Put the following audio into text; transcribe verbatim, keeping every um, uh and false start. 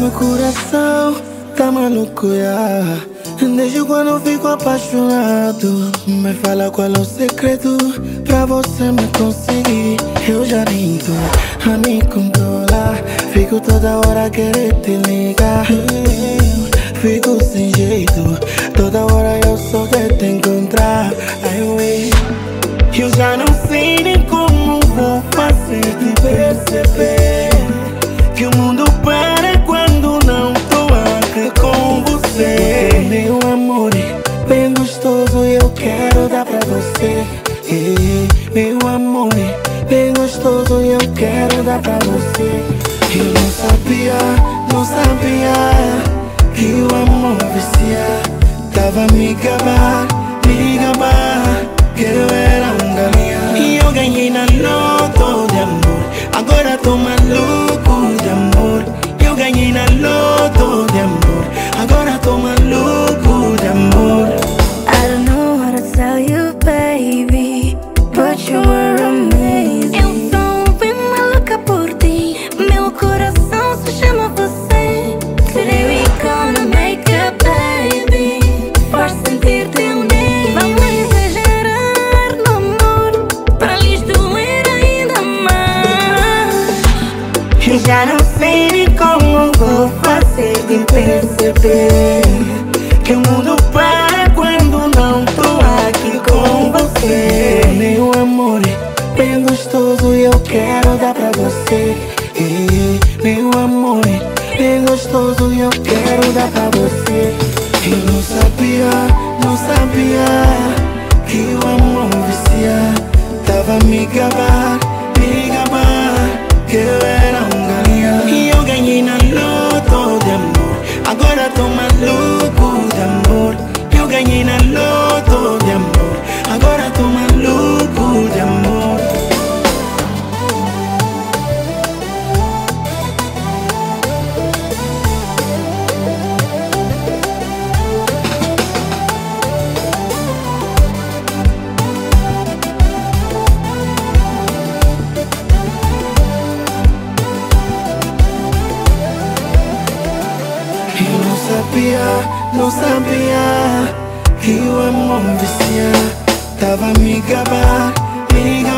meu coração tá maluco, yeah. Desde quando eu fico apaixonado, me fala qual é o segredo pra você me conseguir. Eu já tento a me controlar, fico toda hora querer te ligar. Eu fico sem jeito, toda hora eu só quero te encontrar. Ai, ué, eu já não sei nem como vou fazer te perceber que o mundo para quando não tô aqui com você. Meu amor, bem gostoso e eu quero dar pra você. Meu amor, bem gostoso e eu quero dar pra você. Eu não sabia, não sabia que o amor vicia. Tava me gabar, me gabar, que eu era um galinha. E eu ganhei na loto de amor, agora tô maluco de amor. Eu ganhei na loto de amor, agora tô maluco de amor. I don't know how to tell you, baby, but you were amazing. Eu tô bem maluca por ti, meu coração se chama você. Today we gonna make it, baby, por sentir teu name. Vamos exagerar no amor, pra lhes doer ainda mais. Eu já não sei nem como vou fazer de perceber que o mundo para quando não tô aqui com você. Meu amor, bem gostoso e eu quero dar pra você. Meu amor, bem gostoso e eu quero dar pra você. Eu não sabia, não sabia que o amor vicia. Tava me gabar, me gabar, que eu era um galinha. E eu ganhei na loto de amor, agora tô maluco de amor. Eu ganhei na loto de amor, agora tô maluco de amor. Eu não sabia, não sabia que o amor vicia. Tava me gabar, me gabar.